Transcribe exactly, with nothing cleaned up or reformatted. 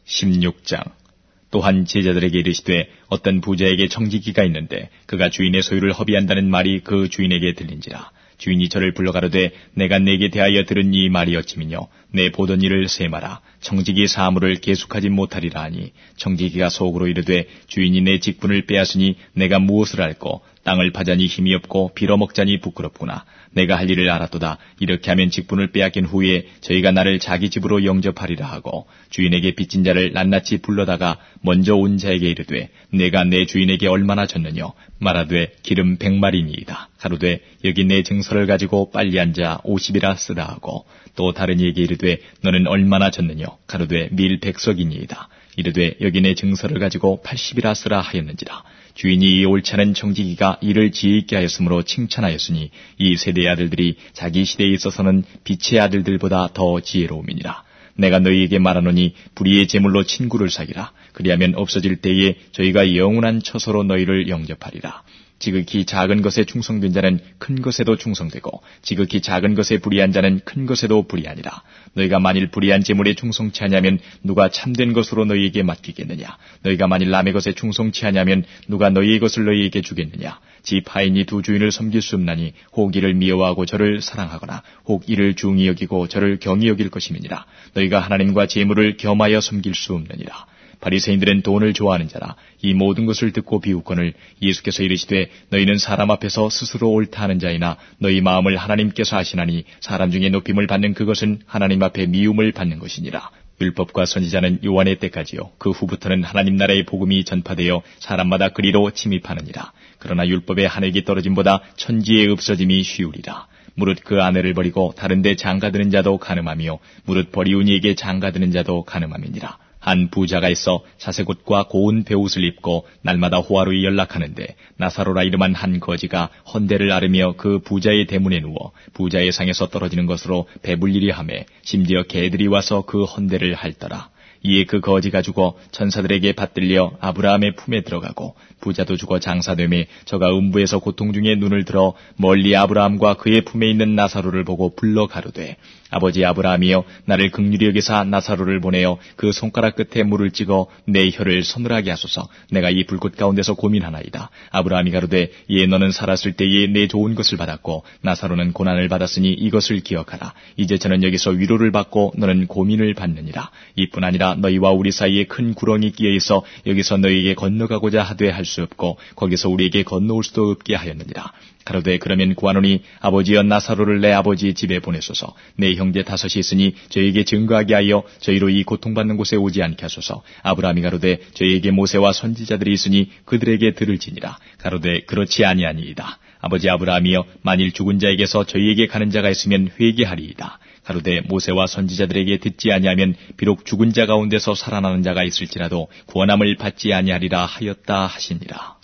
십육 장. 또한 제자들에게 이르시되 어떤 부자에게 청지기가 있는데 그가 주인의 소유를 허비한다는 말이 그 주인에게 들린지라. 주인이 저를 불러가로되 내가 내게 대하여 들은 이 말이 어찌미뇨. 내 보던 일을 세마라. 청지기 사물을 계속하지 못하리라 하니 청지기가 속으로 이르되 주인이 내 직분을 빼앗으니 내가 무엇을 할꼬. 땅을 파자니 힘이 없고 빌어먹자니 부끄럽구나. 내가 할 일을 알았도다. 이렇게 하면 직분을 빼앗긴 후에 저희가 나를 자기 집으로 영접하리라 하고 주인에게 빚진 자를 낱낱이 불러다가 먼저 온 자에게 이르되 내가 내 주인에게 얼마나 졌느뇨. 말하되 기름 백마리니이다. 가로되 여기 내 증서를 가지고 빨리 앉아 오십이라 쓰라 하고 또 다른 이에게 이르되 너는 얼마나 졌느뇨. 가로되 밀 백석이니이다. 이르되 여기 내 증서를 가지고 팔십이라 쓰라 하였는지라. 주인이 이 옳지 않은 청지기가 일을 지혜있게 하였으므로 칭찬하였으니 이 세대의 아들들이 자기 시대에 있어서는 빛의 아들들보다 더 지혜로움이니라. 내가 너희에게 말하노니 불의의 제물로 친구를 사귀라. 그리하면 없어질 때에 저희가 영원한 처소로 너희를 영접하리라. 지극히 작은 것에 충성된 자는 큰 것에도 충성되고 지극히 작은 것에 불의한 자는 큰 것에도 불의하니라. 너희가 만일 불의한 제물에 충성치 하냐면 누가 참된 것으로 너희에게 맡기겠느냐. 너희가 만일 남의 것에 충성치 하냐면 누가 너희의 것을 너희에게 주겠느냐. 집 하인이 두 주인을 섬길 수 없나니 혹 이를 미워하고 저를 사랑하거나 혹 이를 중히 여기고 저를 경히 여길 것임이니라. 너희가 하나님과 제물을 겸하여 섬길 수 없느니라. 바리새인들은 돈을 좋아하는 자라. 이 모든 것을 듣고 비웃거늘 예수께서 이르시되 너희는 사람 앞에서 스스로 옳다 하는 자이나 너희 마음을 하나님께서 아시나니 사람 중에 높임을 받는 그것은 하나님 앞에 미움을 받는 것이니라. 율법과 선지자는 요한의 때까지요. 그 후부터는 하나님 나라의 복음이 전파되어 사람마다 그리로 침입하느니라. 그러나 율법의 한 획이 떨어짐보다 천지의 없어짐이 쉬우리라. 무릇 그 아내를 버리고 다른 데 장가드는 자도 가늠하며 무릇 버리운 이에게 장가드는 자도 가늠함이니라. 한 부자가 있어 자색옷과 고운 베옷을 입고 날마다 호화로이 연락하는데 나사로라 이름한 한 거지가 헌대를 앓으며 그 부자의 대문에 누워 부자의 상에서 떨어지는 것으로 배불리리 하매 심지어 개들이 와서 그 헌대를 핥더라. 이에 그 거지가 죽어 천사들에게 받들려 아브라함의 품에 들어가고 부자도 죽어 장사되매 저가 음부에서 고통 중에 눈을 들어 멀리 아브라함과 그의 품에 있는 나사로를 보고 불러 가로되 아버지 아브라함이여 나를 긍휼히 여기사 나사로를 보내어 그 손가락 끝에 물을 찍어 내 혀를 서늘하게 하소서. 내가 이 불꽃 가운데서 고민하나이다. 아브라함이 가로되 예 너는 살았을 때에 내 좋은 것을 받았고 나사로는 고난을 받았으니 이것을 기억하라. 이제 저는 여기서 위로를 받고 너는 고민을 받느니라. 이뿐 아니라 너희와 우리 사이에 큰 구렁이 끼어 있어 여기서 너희에게 건너가고자 하되 할 수 없고 거기서 우리에게 건너올 수도 없게 하였느니라. 가로되 그러면 구하노니 아버지여 나사로를 내 아버지의 집에 보내소서. 내 형제 다섯이 있으니 저에게 증거하게 하여 저희로 이 고통받는 곳에 오지 않게 하소서. 아브라함이 가로되 저희에게 모세와 선지자들이 있으니 그들에게 들을지니라. 가로되 그렇지 아니하니이다. 아버지 아브라함이여 만일 죽은 자에게서 저희에게 가는 자가 있으면 회개하리이다. 가로되 모세와 선지자들에게 듣지 아니하면 비록 죽은 자 가운데서 살아나는 자가 있을지라도 구원함을 받지 아니하리라 하였다 하시니라.